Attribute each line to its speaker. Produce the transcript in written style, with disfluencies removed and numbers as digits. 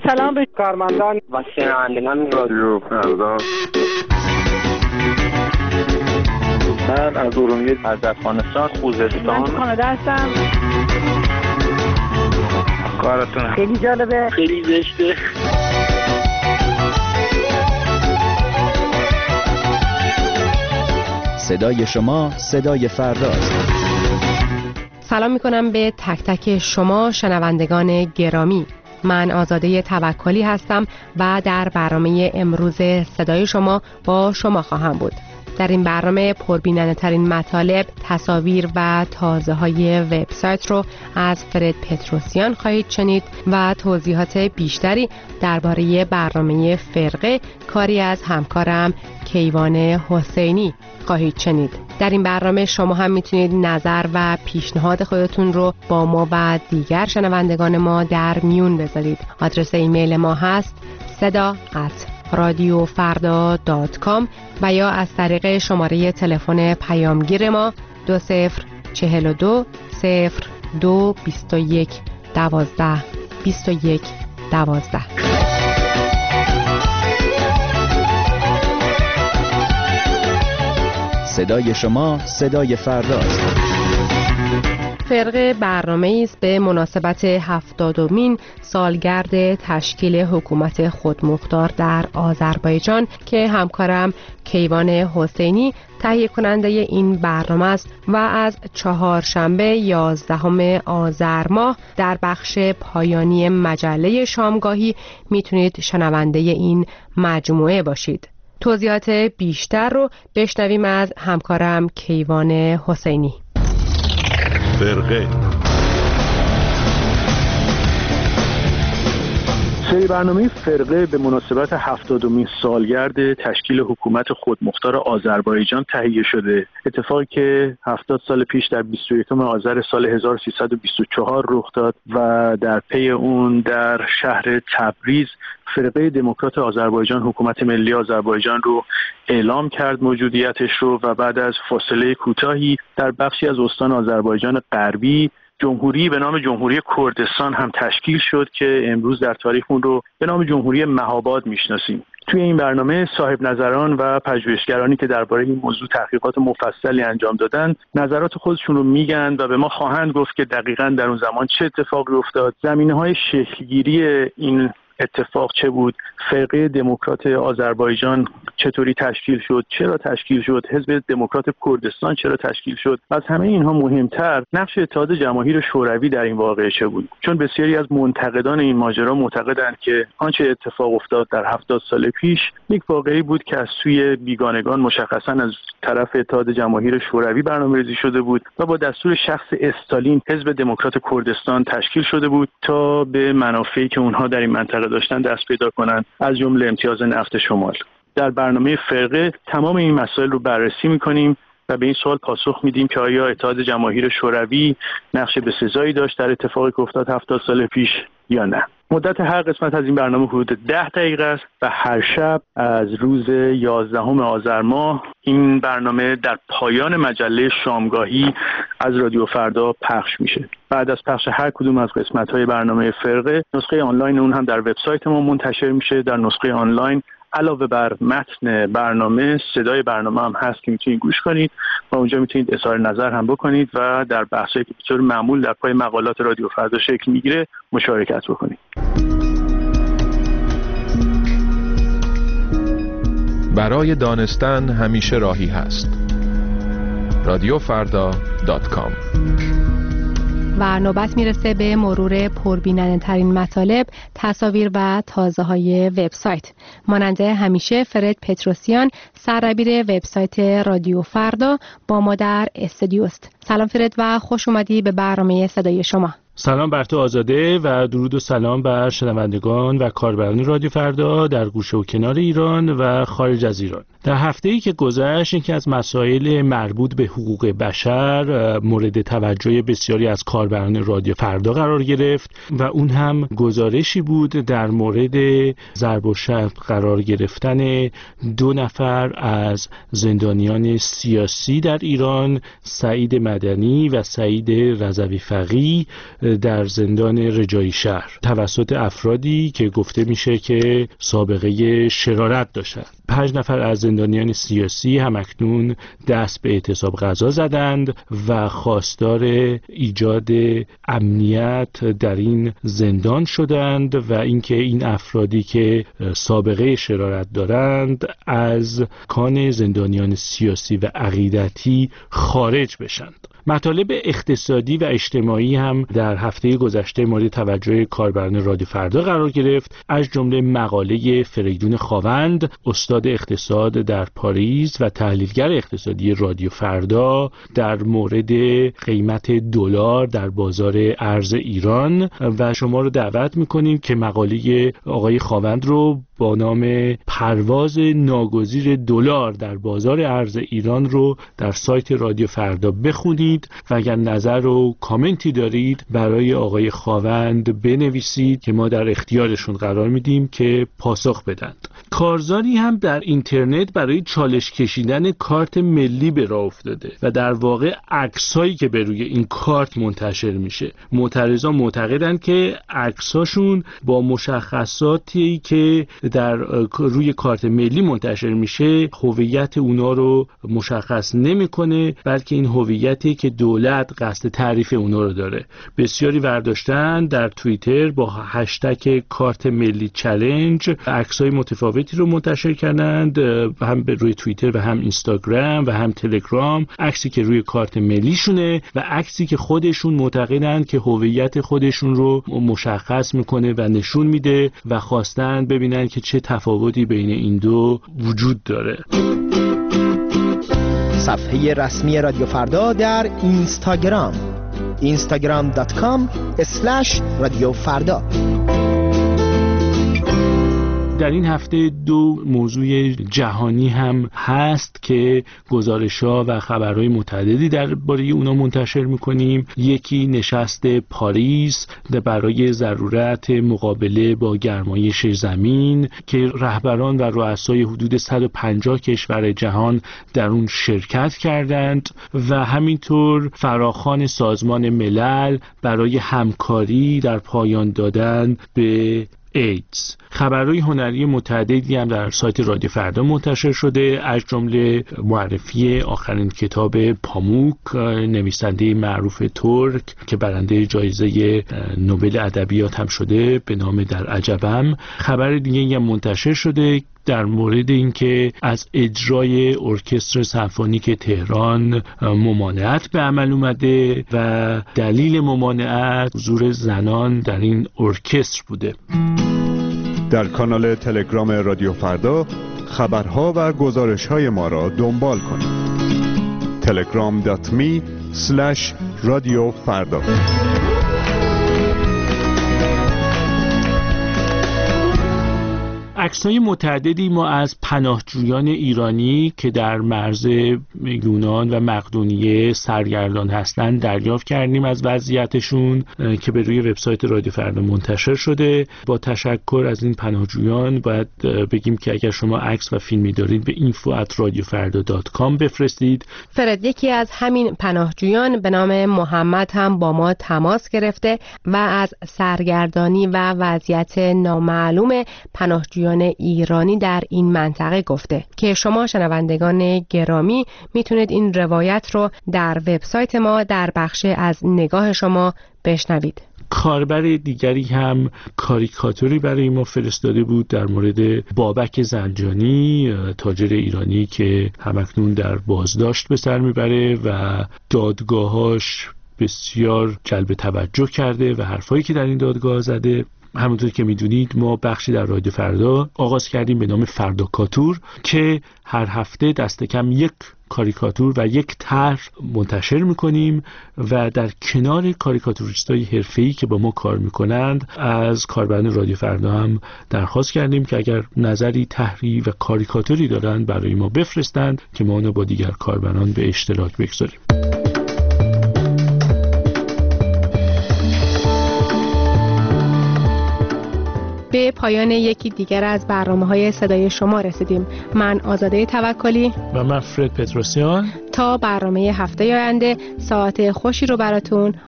Speaker 1: سلام به کارمندان
Speaker 2: و شنوندگان رادیو فردا.
Speaker 3: من از ارومیه، از افغانستان، خوزستان.
Speaker 1: من کانادا هستم.
Speaker 3: کارتون
Speaker 1: خیلی جالبه،
Speaker 2: خیلی زشته.
Speaker 4: صدای شما صدای فرداست.
Speaker 5: سلام میکنم به تک تک شما شنوندگان گرامی. من آزاده توکلی هستم و در برنامه امروز صدای شما با شما خواهم بود. در این برنامه پربیننده ترین مطالب، تصاویر و تازه های وبسایت رو از فرد پتروسیان خواهید شنید و توضیحات بیشتری درباره برنامه فرقه کاری از همکارم کیوان حسینی خواهید شنید. در این برنامه شما هم میتونید نظر و پیشنهاد خودتون رو با ما و دیگر شنوندگان ما در میون بذارید. آدرس ایمیل ما هست seda@radiofarda.com و یا از طریق شماره تلفن پیامگیر ما 2042 02 21 12 21 12.
Speaker 4: صدای شما صدای فرداست.
Speaker 5: فرقه برنامه‌ای است به مناسبت 70مین سالگرد تشکیل حکومت خودمختار در آذربایجان که همکارم کیوان حسینی تهیه کننده این برنامه است و از چهارشنبه 11 آذر ماه در بخش پایانی مجله شامگاهی میتونید شنونده این مجموعه باشید. توضیحات بیشتر رو بشنویم از همکارم کیوان حسینی.
Speaker 6: فرقه
Speaker 7: سری برنامه فرقه به مناسبت 70مین سالگرد تشکیل حکومت خودمختار آذربایجان تهیه شده. اتفاقی که 70 سال پیش در 21 آذر سال 1324 رخ داد و در پی اون در شهر تبریز فرقه دموکرات آذربایجان حکومت ملی آذربایجان رو اعلام کرد موجودیتش رو و بعد از فاصله کوتاهی در بخشی از استان آذربایجان غربی جمهوری به نام جمهوری کردستان هم تشکیل شد که امروز در تاریخ اون رو به نام جمهوری مهاباد میشناسیم. توی این برنامه صاحب نظران و پژوهشگرانی که درباره این موضوع تحقیقات مفصلی انجام دادن نظرات خودشون رو میگن و به ما خواهند گفت که دقیقاً در اون زمان چه اتفاقی افتاد، زمینه‌های شکلگیری این اتفاق چه بود، فرقه دموکرات آذربایجان چطوری تشکیل شد، چرا تشکیل شد، حزب دموکرات کردستان چرا تشکیل شد، از همه اینها مهمتر نقش اتحاد جماهیر شوروی در این واقعه چه بود. چون بسیاری از منتقدان این ماجرا معتقدند که آنچه اتفاق افتاد در 70 سال پیش یک واقعه‌ای بود که از سوی بیگانگان مشخصاً از طرف اتحاد جماهیر شوروی برنامه‌ریزی شده بود و با دستور شخص استالین حزب دموکرات کردستان تشکیل شده بود تا به منافعی که اونها در این منطقه داشتن دست پیدا کنند، از جمله امتیاز نفت شمال. در برنامه فرقه تمام این مسائل رو بررسی می‌کنیم و به این سوال پاسخ میدیم که آیا اتحاد جماهیر شوروی نقش بسزایی داشت در اتفاقی که افتاد 70 سال پیش یا نه. مدت هر قسمت از این برنامه حدود 10 دقیقه است و هر شب از روز 11 آذر ماه این برنامه در پایان مجله شامگاهی از رادیو فردا پخش میشه. بعد از پخش هر کدوم از قسمت‌های برنامه فرقه نسخه آنلاین اون هم در وبسایت ما منتشر میشه. در نسخه آنلاین علاوه بر متن برنامه صدای برنامه هم هست که میتونید گوش کنید و اونجا میتونید اظهار نظر هم بکنید و در بحثایی که به طور معمول در پای مقالات رادیو فردا شکل میگیره مشارکت بکنید.
Speaker 6: برای دانستن همیشه راهی هست. radiofarda.com.
Speaker 5: و نوبت میرسه به مرور پربیننده ترین مطالب، تصاویر و تازه های وبسایت. ماننده همیشه فرد پتروسیان سردبیر وبسایت رادیو فردا با ما در استودیو است. سلام فرد و خوش اومدی به برنامه صدای شما.
Speaker 8: سلام بر تو آزاده و درود و سلام بر شنوندگان و کاربران رادیو فردا در گوشه و کنار ایران و خارج از ایران. در هفته‌ای که گذشت یکی از مسائل مربوط به حقوق بشر مورد توجه بسیاری از کاربران رادیو فردا قرار گرفت و اون هم گزارشی بود در مورد ضرب و شتم قرار گرفتن 2 نفر از زندانیان سیاسی در ایران، سعید مدنی و سعید رضوی فقیه در زندان رجایی شهر توسط افرادی که گفته میشه که سابقه شرارت داشتند. 5 نفر از زندانیان سیاسی هم اکنون دست به اعتصاب غذا زدند و خواستار ایجاد امنیت در این زندان شدند و اینکه این افرادی که سابقه شرارت دارند از کان زندانیان سیاسی و عقیدتی خارج بشند. مطالب اقتصادی و اجتماعی هم در هفته گذشته مورد توجه کاربران رادیو فردا قرار گرفت، از جمله مقاله فریدون خاوند، استاد اقتصاد در پاریس و تحلیلگر اقتصادی رادیو فردا در مورد قیمت دلار در بازار ارز ایران و شما رو دعوت می‌کنیم که مقاله آقای خاوند رو با نام پرواز ناگزیر دلار در بازار ارز ایران رو در سایت رادیو فردا بخونید و اگر نظر و کامنتی دارید برای آقای خاوند بنویسید که ما در اختیارشون قرار میدیم که پاسخ بدند. کارزاری هم در اینترنت برای چالش کشیدن کارت ملی به راه افتاده و در واقع عکسایی که به روی این کارت منتشر میشه، معترضان معتقدند که عکساشون با مشخصاتی که در روی کارت ملی منتشر میشه هویت اونا رو مشخص نمیکنه، بلکه این هویتی که دولت قصد تعریف اونا رو داره. بسیاری برداشتن در توییتر با هشتگ کارت ملی چالش عکسای متفاوتی رو منتشر کردند، هم به روی توییتر و هم اینستاگرام و هم تلگرام، عکسی که روی کارت ملیشونه و عکسی که خودشون معتقدند که هویت خودشون رو مشخص میکنه و نشون میده و خواستن ببینن که چه تفاوتی بین این دو وجود داره.
Speaker 9: صفحه رسمی رادیو فردا در اینستاگرام instagram.com/رادیو فردا.
Speaker 8: در این هفته 2 موضوع جهانی هم هست که گزارش‌ها و خبرهای متعددی درباره اونا منتشر می‌کنیم. یکی نشست پاریس برای ضرورت مقابله با گرمایش زمین که رهبران و رؤسای حدود 150 کشور جهان در اون شرکت کردند و همینطور فراخوان سازمان ملل برای همکاری در پایان دادن به ایدز. خبرهای هنری متعددی هم در سایت رادیو فردا منتشر شده، از جمله معرفی آخرین کتاب پاموک، نویسنده معروف ترک که برنده جایزه نوبل ادبیات هم شده، به نام در عجبم. خبر دیگه هم منتشر شده در مورد اینکه از اجرای ارکستر سمفونیک تهران ممانعت به عمل اومده و دلیل ممانعت حضور زنان در این ارکستر بوده.
Speaker 10: در کانال تلگرام رادیو فردا خبرها و گزارش‌های ما را دنبال کنید. telegram.me/رادیو فردا.
Speaker 8: عکس‌های متعددی ما از پناهجویان ایرانی که در مرز یونان و مقدونیه سرگردان هستند دریافت کردیم از وضعیتشون که به روی وبسایت رادیو فردا منتشر شده. با تشکر از این پناهجویان باید بگیم که اگر شما عکس و فیلمی دارید به info@radiofarda.com بفرستید.
Speaker 5: فرد، یکی از همین پناهجویان به نام محمد هم با ما تماس گرفته و از سرگردانی و وضعیت نامعلوم پناهجویان ایرانی در این منطقه گفته که شما شنوندگان گرامی میتونید این روایت رو در وبسایت ما در بخش از نگاه شما بشنوید.
Speaker 8: کاربر دیگری هم کاریکاتوری برای ما فرستاده بود در مورد بابک زنجانی، تاجر ایرانی که همکنون در بازداشت به سر میبره و دادگاهاش بسیار جلب توجه کرده و حرفایی که در این دادگاه زده. همونطور که میدونید ما بخشی در رادیو فردا آغاز کردیم به نام فرداکاتور که هر هفته دست کم یک کاریکاتور و یک طرح منتشر میکنیم و در کنار کاریکاتوریستای حرفه‌ای که با ما کار میکنند از کاربران رادیو فردا هم درخواست کردیم که اگر نظری، طرحی و کاریکاتوری دارند برای ما بفرستند که ما اونو با دیگر کاربران به اشتراک بگذاریم.
Speaker 5: به پایان یکی دیگر از برنامه‌های صدای شما رسیدیم. من آزاده توکلی
Speaker 8: و من فرد پتروسیان.
Speaker 5: تا برنامه هفته آینده ساعت خوشی رو براتون